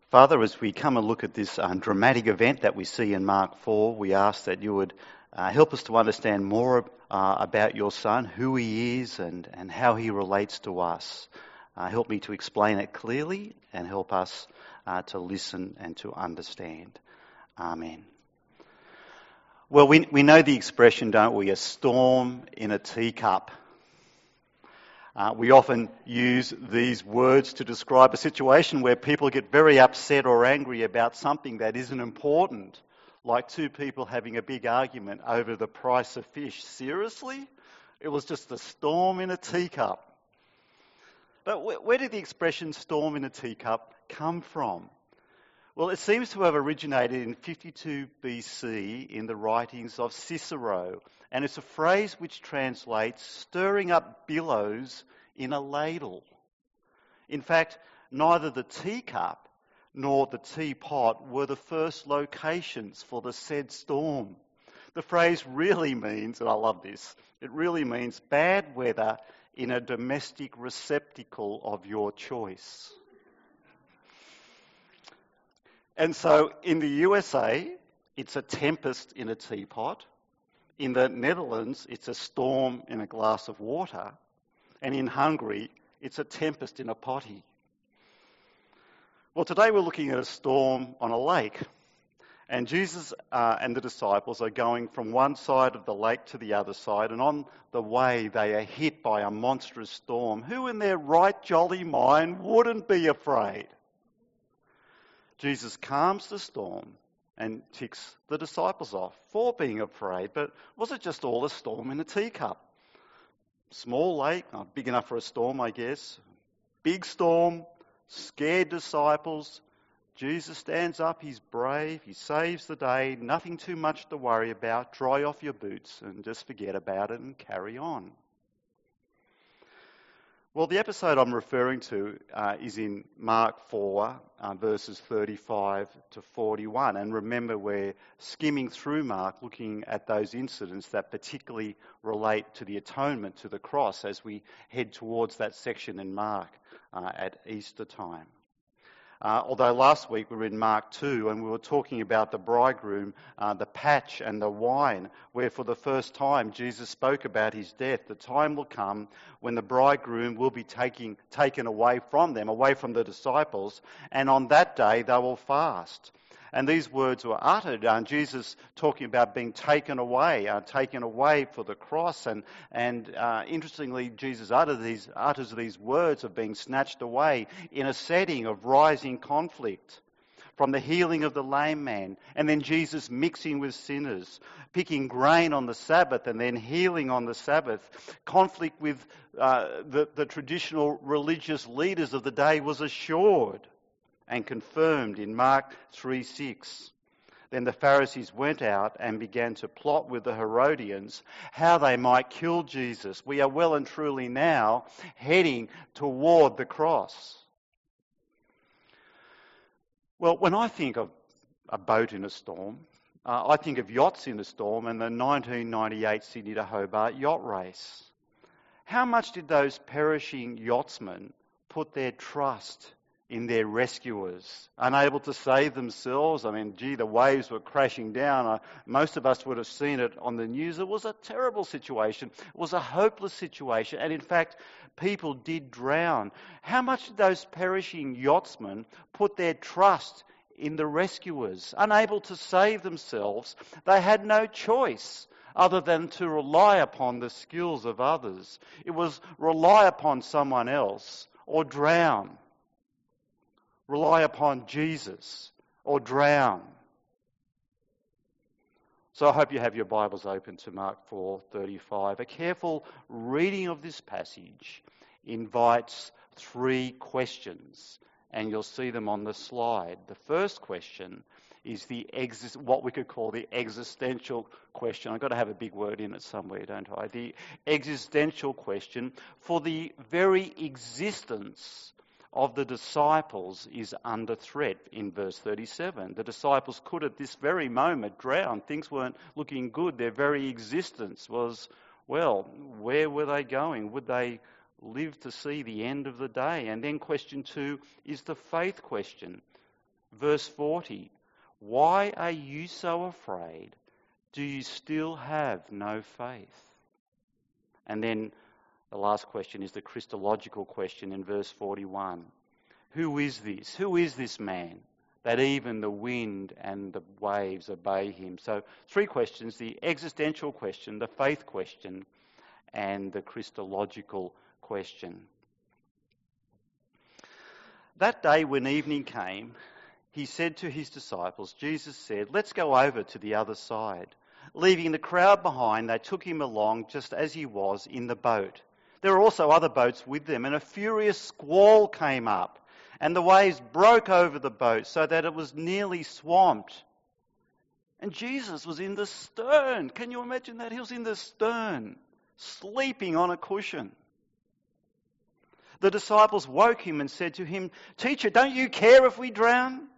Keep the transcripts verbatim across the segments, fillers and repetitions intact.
Father, as we come and look at this uh, dramatic event that we see in Mark four, we ask that you would uh, help us to understand more uh, about your Son, who he is and, and how he relates to us. Uh, help me to explain it clearly and help us uh, to listen and to understand. Amen. Well, we, we know the expression, don't we? A storm in a teacup. Uh, we often use these words to describe a situation where people get very upset or angry about something that isn't important, like two people having a big argument over the price of fish. Seriously? It was just a storm in a teacup. But where, where did the expression storm in a teacup come from? Well, it seems to have originated in fifty-two B C in the writings of Cicero, and it's a phrase which translates stirring up billows in a ladle. In fact, neither the teacup nor the teapot were the first locations for the said storm. The phrase really means, and I love this, it really means bad weather in a domestic receptacle of your choice. And so in the U S A, it's a tempest in a teapot. In the Netherlands, it's a storm in a glass of water. And in Hungary, it's a tempest in a potty. Well, today we're looking at a storm on a lake. And Jesus uh, and the disciples are going from one side of the lake to the other side. And on the way, they are hit by a monstrous storm. Who in their right jolly mind wouldn't be afraid? Jesus calms the storm and ticks the disciples off for being afraid. But was it just all a storm in a teacup? Small lake, not big enough for a storm, I guess. Big storm, scared disciples. Jesus stands up, he's brave, he saves the day, nothing too much to worry about. Dry off your boots and just forget about it and carry on. Well, the episode I'm referring to uh, is in Mark four, uh, verses thirty-five to forty-one. And remember, we're skimming through Mark, looking at those incidents that particularly relate to the atonement, to the cross, as we head towards that section in Mark uh, at Easter time. Uh, although last week we were in Mark two and we were talking about the bridegroom, uh, the patch and the wine, where for the first time Jesus spoke about his death. The time will come when the bridegroom will be taking, taken away from them, away from the disciples, and on that day they will fast. And these words were uttered, uh, Jesus talking about being taken away, uh, taken away for the cross. And, and uh, interestingly, Jesus uttered these, utters these words of being snatched away in a setting of rising conflict. From the healing of the lame man, and then Jesus mixing with sinners, picking grain on the Sabbath and then healing on the Sabbath. Conflict with uh, the, the traditional religious leaders of the day was assured and confirmed in Mark three six. Then the Pharisees went out and began to plot with the Herodians how they might kill Jesus. We are well and truly now heading toward the cross. Well, when I think of a boat in a storm, uh, I think of yachts in a storm and the nineteen ninety-eight Sydney to Hobart yacht race. How much did those perishing yachtsmen put their trust in their rescuers, unable to save themselves? I mean, gee, the waves were crashing down. Uh, most of us would have seen it on the news. It was a terrible situation. It was a hopeless situation. And in fact, people did drown. How much did those perishing yachtsmen put their trust in the rescuers? Unable to save themselves, they had no choice other than to rely upon the skills of others. It was rely upon someone else or drown. Rely upon Jesus or drown. So I hope you have your Bibles open to Mark four thirty-five. A careful reading of this passage invites three questions, and you'll see them on the slide. The first question is the exist- what we could call the existential question. I've got to have a big word in it somewhere, don't I? The existential question for the very existence of the disciples is under threat in verse thirty-seven. The disciples could at this very moment drown. Things weren't looking good. Their very existence was, well, where were they going? Would they live to see the end of the day? And then question two is the faith question. Verse forty, why are you so afraid? Do you still have no faith? And then the last question is the Christological question in verse forty-one. Who is this? Who is this man that even the wind and the waves obey him? So three questions, the existential question, the faith question, and the Christological question. That day when evening came, he said to his disciples, Jesus said, let's go over to the other side. Leaving the crowd behind, they took him along just as he was in the boat. There were also other boats with them, and a furious squall came up, and the waves broke over the boat so that it was nearly swamped. And Jesus was in the stern. Can you imagine that? He was in the stern, sleeping on a cushion. The disciples woke him and said to him, Teacher, don't you care if we drown?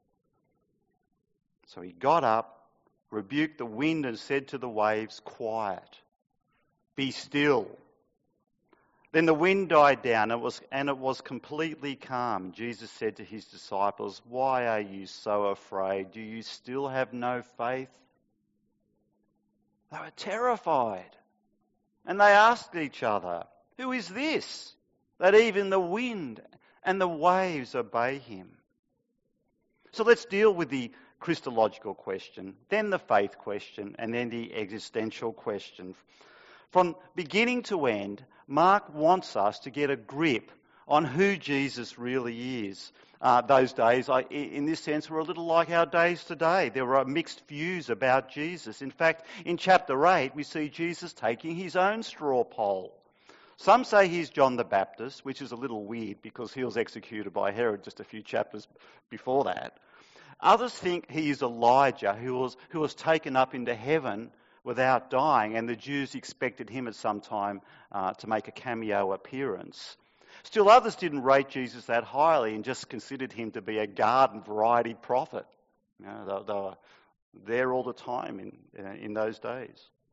So he got up, rebuked the wind and said to the waves, Quiet, be still. Then the wind died down and it was, and it was completely calm. Jesus said to his disciples, Why are you so afraid? Do you still have no faith? They were terrified. And they asked each other, Who is this, that even the wind and the waves obey him? So let's deal with the Christological question, then the faith question, and then the existential question. From beginning to end, Mark wants us to get a grip on who Jesus really is. Uh, those days, I, in this sense, were a little like our days today. There were mixed views about Jesus. In fact, in chapter eight, we see Jesus taking his own straw poll. Some say he's John the Baptist, which is a little weird because he was executed by Herod just a few chapters before that. Others think he is Elijah, who was, who was taken up into heaven without dying, and the Jews expected him at some time uh, to make a cameo appearance. Still others didn't rate Jesus that highly and just considered him to be a garden variety prophet. You know, they, they were there all the time in, in those days.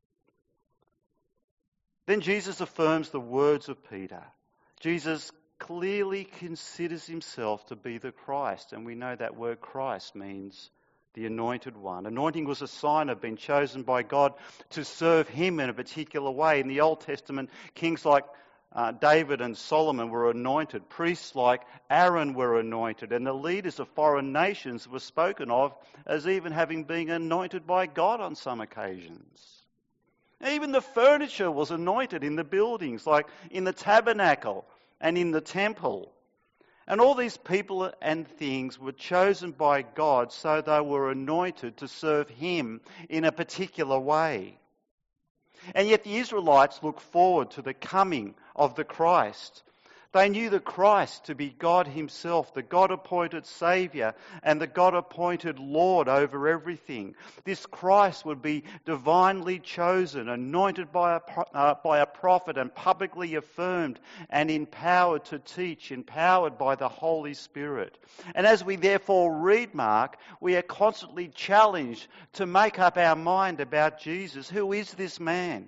Then Jesus affirms the words of Peter. Jesus clearly considers himself to be the Christ, and we know that word Christ means the anointed one. Anointing was a sign of being chosen by God to serve him in a particular way. In the Old Testament, kings like uh, David and Solomon were anointed. Priests like Aaron were anointed. And the leaders of foreign nations were spoken of as even having been anointed by God on some occasions. Even the furniture was anointed in the buildings, like in the tabernacle and in the temple. And all these people and things were chosen by God so they were anointed to serve him in a particular way. And yet the Israelites looked forward to the coming of the Christ. They knew the Christ to be God himself, the God-appointed Saviour and the God-appointed Lord over everything. This Christ would be divinely chosen, anointed by a, uh, by a prophet and publicly affirmed and empowered to teach, empowered by the Holy Spirit. And as we therefore read Mark, we are constantly challenged to make up our mind about Jesus. Who is this man?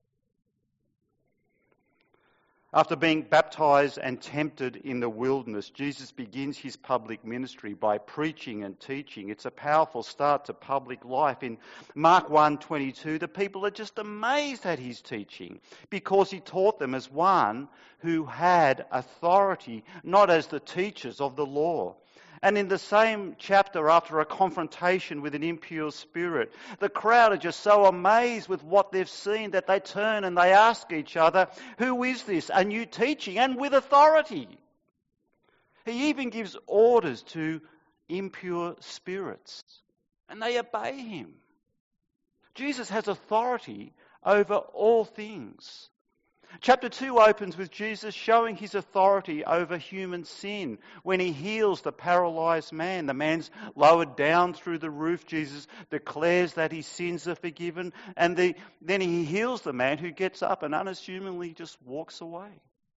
After being baptized and tempted in the wilderness, Jesus begins his public ministry by preaching and teaching. It's a powerful start to public life. In Mark one twenty-two, the people are just amazed at his teaching because he taught them as one who had authority, not as the teachers of the law. And in the same chapter, after a confrontation with an impure spirit, the crowd are just so amazed with what they've seen that they turn and they ask each other, who is this? A new teaching and with authority. He even gives orders to impure spirits and they obey him. Jesus has authority over all things. Chapter two opens with Jesus showing his authority over human sin when he heals the paralysed man. The man's lowered down through the roof. Jesus declares that his sins are forgiven, and the, then he heals the man who gets up and unassumingly just walks away.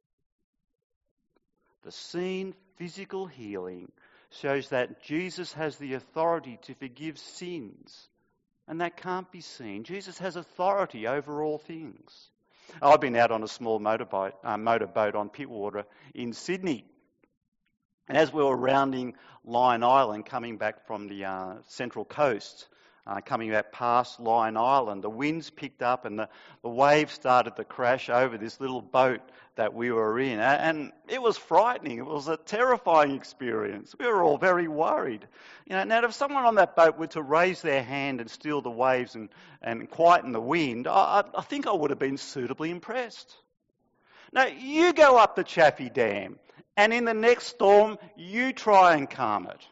The seen physical healing shows that Jesus has the authority to forgive sins, and that can't be seen. Jesus has authority over all things. I've been out on a small motorboat, uh, motorboat on Pittwater in Sydney. And as we were rounding Lion Island, coming back from the uh, Central Coast, uh, coming back past Lion Island, the winds picked up and the, the waves started to crash over this little boat that we were in. And it was frightening. It was a terrifying experience. We were all very worried. You know, now if someone on that boat were to raise their hand and steal the waves and, and quieten the wind, I, I think I would have been suitably impressed. Now, you go up the Chaffey Dam, and in the next storm, you try and calm it.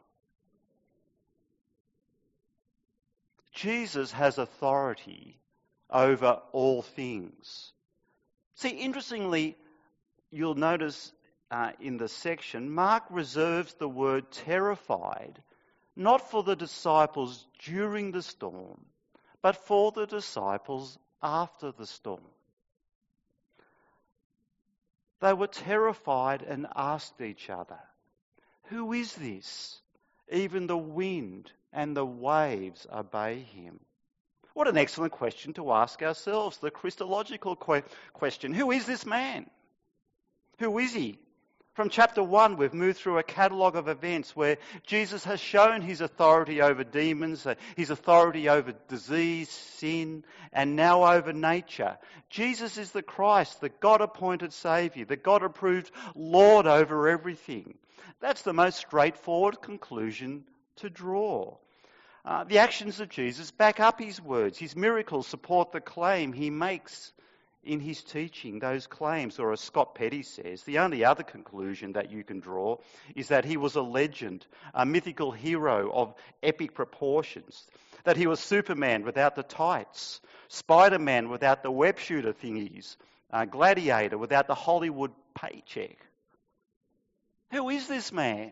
Jesus has authority over all things. See, interestingly, you'll notice uh, in the section, Mark reserves the word terrified, not for the disciples during the storm, but for the disciples after the storm. They were terrified and asked each other, "Who is this? Even the wind and the waves obey him." What an excellent question to ask ourselves, the Christological que- question. Who is this man? Who is he? From chapter one, we've moved through a catalogue of events where Jesus has shown his authority over demons, his authority over disease, sin, and now over nature. Jesus is the Christ, the God-appointed Saviour, the God-approved Lord over everything. That's the most straightforward conclusion to draw. Uh, the actions of Jesus back up his words. His miracles support the claim he makes in his teaching, those claims, or as Scott Petty says, the only other conclusion that you can draw is that he was a legend, a mythical hero of epic proportions, that he was Superman without the tights, Spider-Man without the web shooter thingies, uh, Gladiator without the Hollywood paycheck. Who is this man?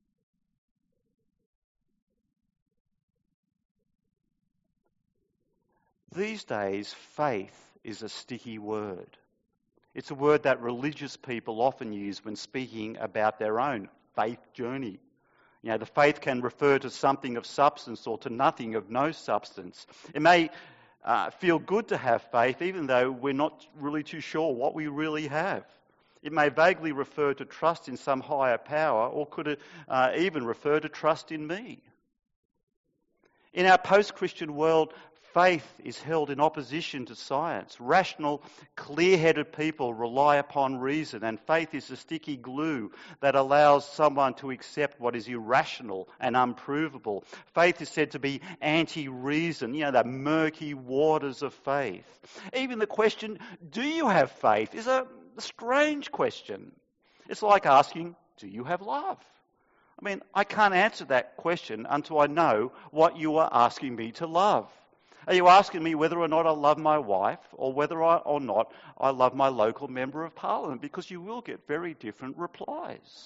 These days, faith is a sticky word. It's a word that religious people often use when speaking about their own faith journey. You know, the faith can refer to something of substance or to nothing of no substance. It may uh, feel good to have faith even though we're not really too sure what we really have. It may vaguely refer to trust in some higher power, or could it uh, even refer to trust in me? In our post-Christian world, faith is held in opposition to science. Rational, clear-headed people rely upon reason, and faith is the sticky glue that allows someone to accept what is irrational and unprovable. Faith is said to be anti-reason, you know, the murky waters of faith. Even the question, do you have faith, is a strange question. It's like asking, do you have love? I mean, I can't answer that question until I know what you are asking me to love. Are you asking me whether or not I love my wife, or whether I, or not I love my local member of parliament? Because you will get very different replies.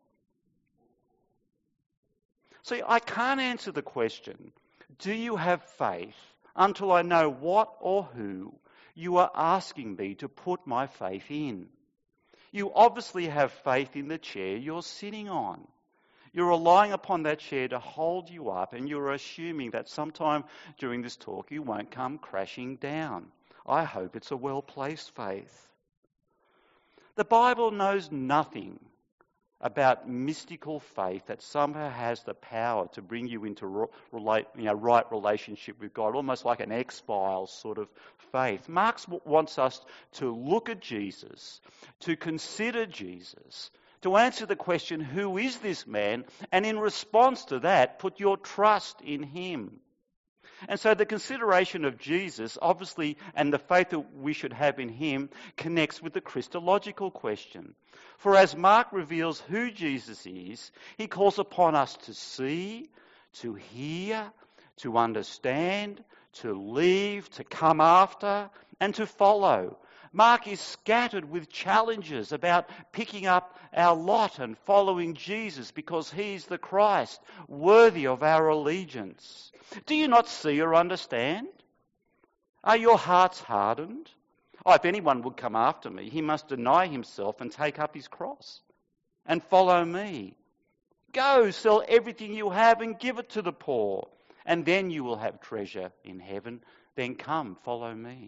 See, I can't answer the question, do you have faith, until I know what or who you are asking me to put my faith in. You obviously have faith in the chair you're sitting on. You're relying upon that chair to hold you up, and you're assuming that sometime during this talk you won't come crashing down. I hope it's a well-placed faith. The Bible knows nothing about mystical faith that somehow has the power to bring you into relate, you know, right relationship with God, almost like an X-Files sort of faith. Marx wants us to look at Jesus, to consider Jesus, to answer the question, who is this man? And in response to that, put your trust in him. And so the consideration of Jesus, obviously, and the faith that we should have in him, connects with the Christological question. For as Mark reveals who Jesus is, he calls upon us to see, to hear, to understand, to leave, to come after, and to follow. Mark is scattered with challenges about picking up our lot and following Jesus because he's the Christ, worthy of our allegiance. Do you not see or understand? Are your hearts hardened? Oh, if anyone would come after me, he must deny himself and take up his cross and follow me. Go, sell everything you have and give it to the poor, and then you will have treasure in heaven. Then come, follow me.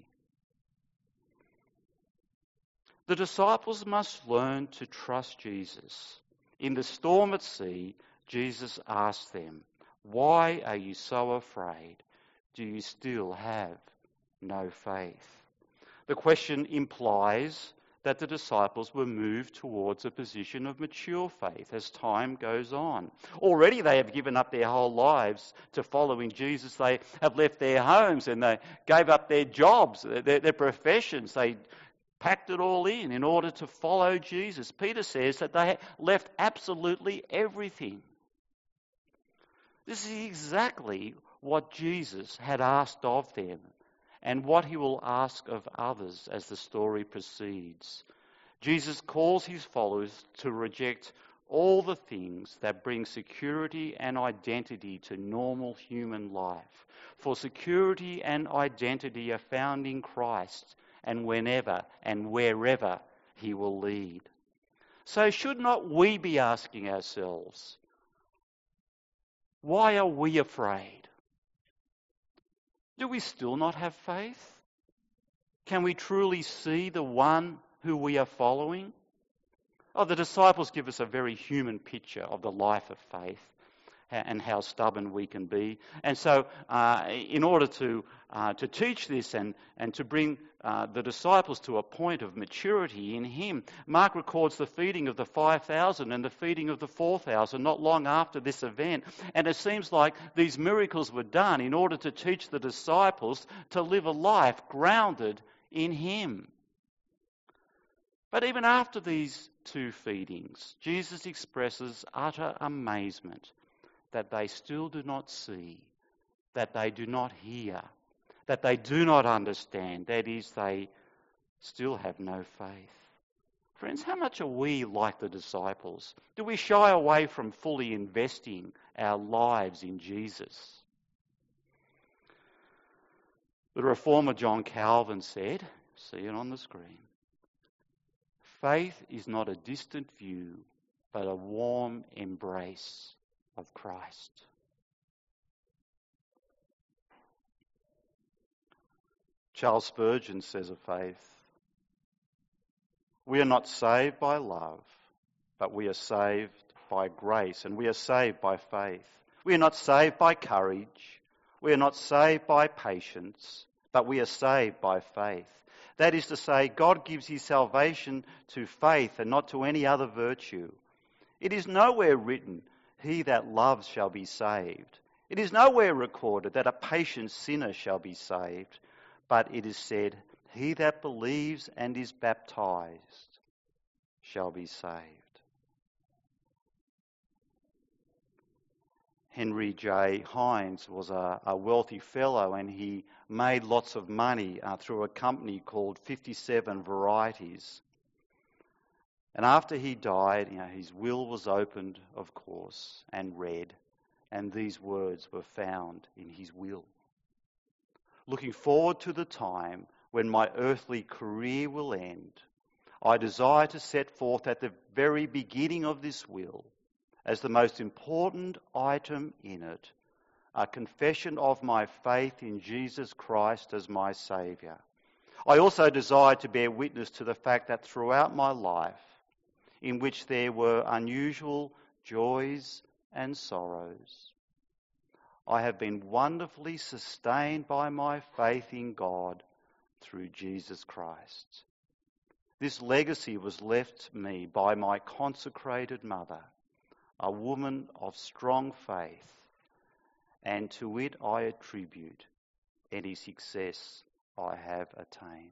The disciples must learn to trust Jesus In the storm at sea, Jesus asked them, "Why are you so afraid? Do you still have no faith?" The question implies that the disciples were moved towards a position of mature faith as time goes on. Already they have given up their whole lives to following Jesus. They have left their homes and they gave up their jobs, their, their professions. They packed it all in in order to follow Jesus. Peter says that they left absolutely everything. This is exactly what Jesus had asked of them and what he will ask of others as the story proceeds. Jesus calls his followers to reject all the things that bring security and identity to normal human life. For security and identity are found in Christ and whenever and wherever he will lead. So should not we be asking ourselves, why are we afraid? Do we still not have faith? Can we truly see the one who we are following? Oh, the disciples give us a very human picture of the life of faith and how stubborn we can be. And so uh, in order to uh, to teach this and, and to bring uh, the disciples to a point of maturity in him, Mark records the feeding of the five thousand and the feeding of the four thousand not long after this event. And it seems like these miracles were done in order to teach the disciples to live a life grounded in him. But even after these two feedings, Jesus expresses utter amazement that they still do not see, that they do not hear, that they do not understand. That is, they still have no faith. Friends, how much are we like the disciples? Do we shy away from fully investing our lives in Jesus? The reformer John Calvin said, see it on the screen, "Faith is not a distant view, but a warm embrace of Christ." Charles Spurgeon says of faith, "We are not saved by love, but we are saved by grace, and we are saved by faith. We are not saved by courage, we are not saved by patience, but we are saved by faith." That is to say, God gives his salvation to faith and not to any other virtue. It is nowhere written, "He that loves shall be saved." It is nowhere recorded that a patient sinner shall be saved, but it is said, "He that believes and is baptized shall be saved." Henry J. Hines was a, a wealthy fellow, and he made lots of money uh, through a company called fifty-seven Varieties. And after he died, you know, his will was opened, of course, and read, and these words were found in his will. "Looking forward to the time when my earthly career will end, I desire to set forth at the very beginning of this will, as the most important item in it, a confession of my faith in Jesus Christ as my Saviour. I also desire to bear witness to the fact that throughout my life, in which there were unusual joys and sorrows, I have been wonderfully sustained by my faith in God through Jesus Christ. This legacy was left me by my consecrated mother, a woman of strong faith, and to it I attribute any success I have attained."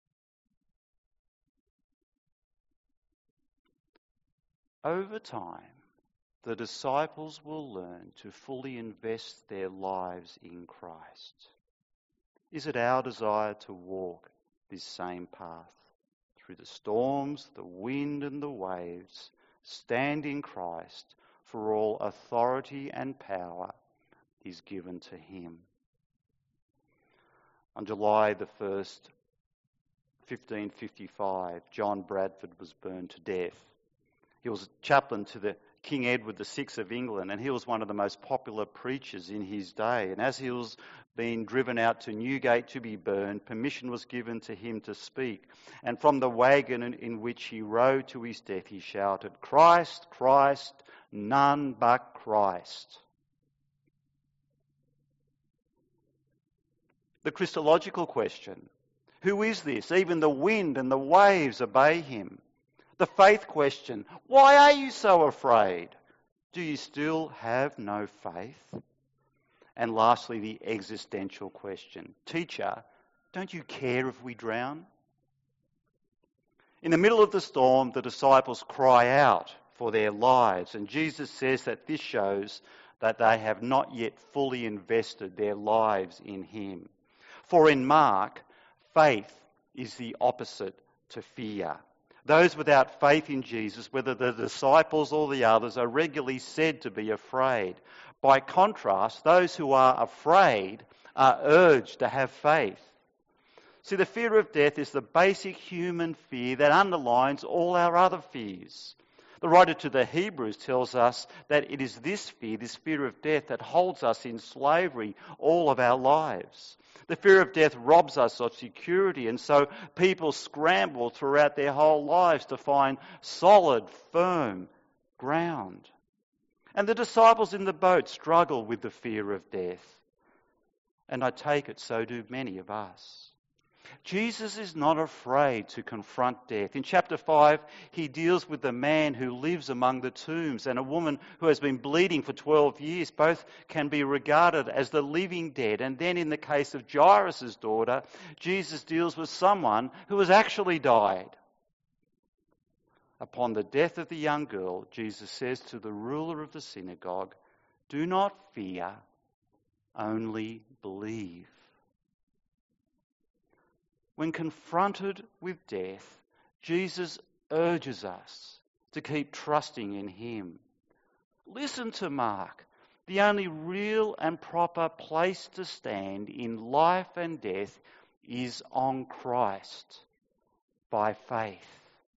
Over time, the disciples will learn to fully invest their lives in Christ. Is it our desire to walk this same path? Through the storms, the wind and the waves, stand in Christ, for all authority and power is given to him. On July the first, fifteen fifty-five, John Bradford was burned to death. He was chaplain to the King Edward the Sixth of England, and he was one of the most popular preachers in his day. And as he was being driven out to Newgate to be burned, permission was given to him to speak. And from the wagon in, in which he rode to his death, he shouted, "Christ, Christ, none but Christ." The Christological question, who is this? Even the wind and the waves obey him. The faith question, why are you so afraid? Do you still have no faith? And lastly, the existential question, teacher, don't you care if we drown? In the middle of the storm, the disciples cry out for their lives, and Jesus says that this shows that they have not yet fully invested their lives in him. For in Mark, faith is the opposite to fear. Those without faith in Jesus, whether the disciples or the others, are regularly said to be afraid. By contrast, those who are afraid are urged to have faith. See, the fear of death is the basic human fear that underlines all our other fears. The writer to the Hebrews tells us that it is this fear, this fear of death, that holds us in slavery all of our lives. The fear of death robs us of security, and so people scramble throughout their whole lives to find solid, firm ground. And the disciples in the boat struggle with the fear of death. And I take it so do many of us. Jesus is not afraid to confront death. In chapter five, he deals with the man who lives among the tombs and a woman who has been bleeding for twelve years. Both can be regarded as the living dead. And then in the case of Jairus' daughter, Jesus deals with someone who has actually died. Upon the death of the young girl, Jesus says to the ruler of the synagogue, "Do not fear, only believe." When confronted with death, Jesus urges us to keep trusting in him. Listen to Mark. The only real and proper place to stand in life and death is on Christ, by faith.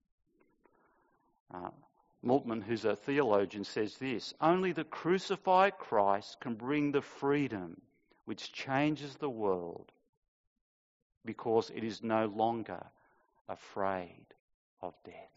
Uh, Moltmann, who's a theologian, says this: only the crucified Christ can bring the freedom which changes the world, because it is no longer afraid of death.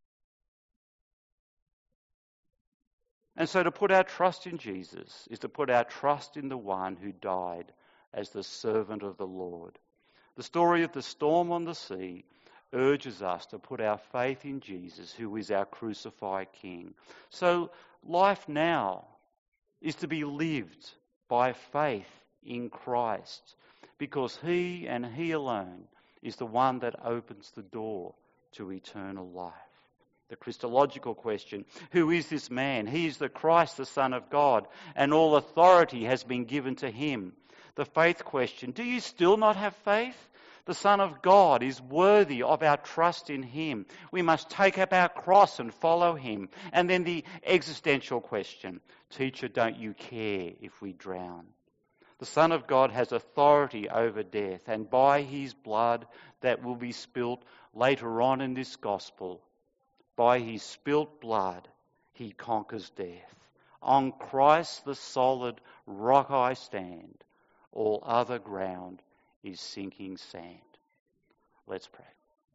And so to put our trust in Jesus is to put our trust in the one who died as the servant of the Lord. The story of the storm on the sea urges us to put our faith in Jesus, who is our crucified King. So life now is to be lived by faith in Christ, because he and he alone is the one that opens the door to eternal life. The Christological question, who is this man? He is the Christ, the Son of God, and all authority has been given to him. The faith question, do you still not have faith? The Son of God is worthy of our trust in him. We must take up our cross and follow him. And then the existential question, teacher, don't you care if we drown? The Son of God has authority over death, and by his blood that will be spilt later on in this gospel, by his spilt blood, he conquers death. On Christ the solid rock I stand, all other ground is sinking sand. Let's pray.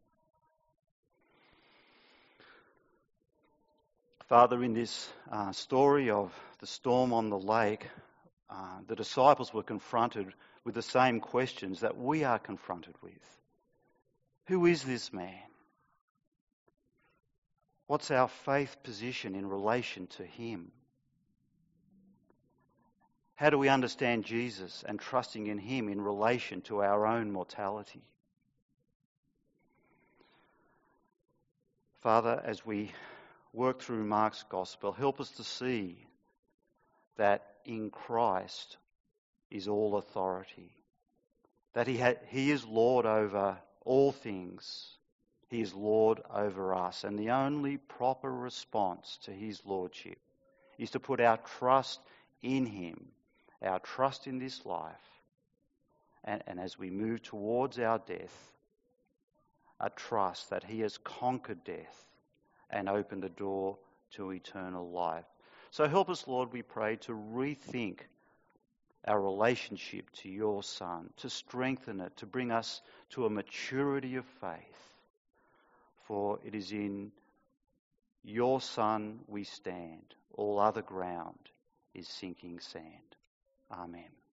Father, in this uh, story of the storm on the lake, uh, the disciples were confronted with the same questions that we are confronted with. Who is this man? What's our faith position in relation to him? How do we understand Jesus and trusting in him in relation to our own mortality? Father, as we work through Mark's gospel, help us to see that in Christ is all authority, that he, ha- he is Lord over all things. He is Lord over us, and the only proper response to his lordship is to put our trust in him, our trust in this life, and, and as we move towards our death, a trust that he has conquered death and opened the door to eternal life. So help us, Lord, we pray, to rethink our relationship to your Son, to strengthen it, to bring us to a maturity of faith. For it is in your Son we stand. All other ground is sinking sand. Amen.